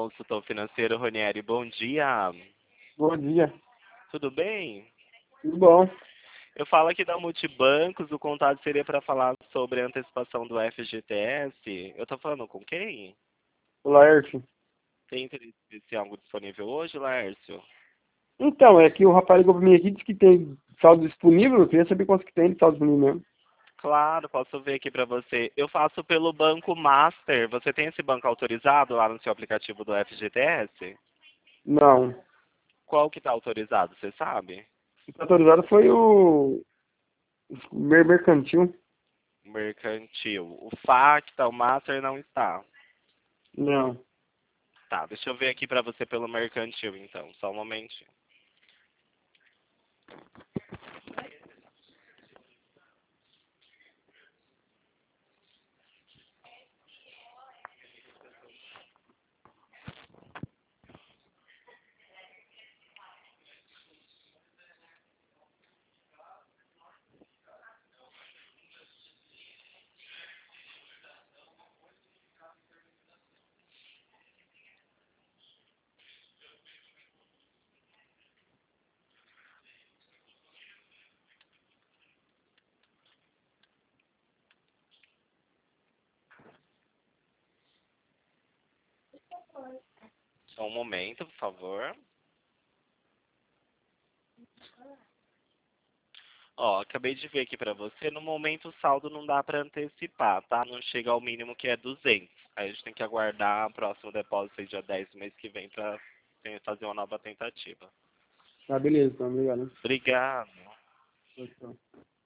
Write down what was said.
consultor financeiro, Ronieri. Bom dia. Bom dia. Tudo bem? Tudo bom? Eu falo aqui da Multibancos, o contato seria para falar sobre a antecipação do FGTS. Eu tô falando com quem? O Laércio. Tem interesse em algo disponível hoje, Laércio? Então, é que o rapaz ligou pra mim aqui, disse que tem saldo disponível. Eu queria saber quanto que tem de saldo disponível mesmo. Claro, posso ver aqui para você. Eu faço pelo Banco Master. Você tem esse banco autorizado lá no seu aplicativo do FGTS? Não. Qual que está autorizado, você sabe? O que tá autorizado foi o mercantil. Mercantil. O FACTA, o Master não está. Não. Tá, deixa eu ver aqui para você pelo mercantil, então. Só um momentinho. Só um momento, por favor. Ó, acabei de ver aqui para você. No momento, o saldo não dá para antecipar, tá? Não chega ao mínimo que é 200. Aí a gente tem que aguardar o próximo depósito aí dia 10 do mês que vem para fazer uma nova tentativa. Tá, beleza, então. Obrigado. Obrigado. Tchau, tchau.